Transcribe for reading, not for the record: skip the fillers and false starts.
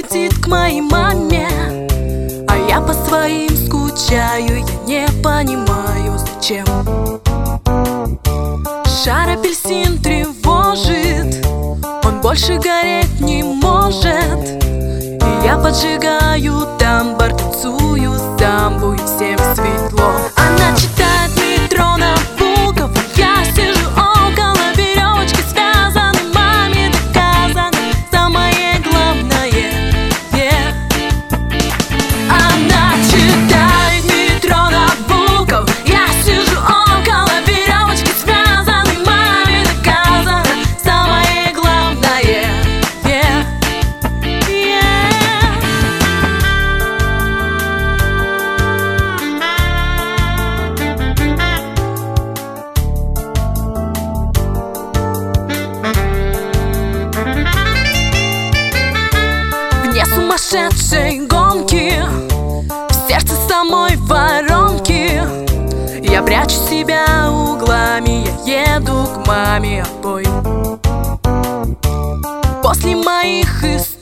летит к моей маме, а я по своим скучаю. Я не понимаю, зачем. Шар апельсин тревожит, он больше гореть не может. И я поджигаю тамбур, танцую самбу, и всем светло. Она читает метро на Пулково, я сижу около веревочки, связаны, маме доказано самое главное. Она читает метро на Пулково, я сижу около веревочки, связаны, маме доказано самое главное. Вне сумасшедшей гонки, в сердце самой воронки, я прячу себя углами, я еду к маме обоим. После моих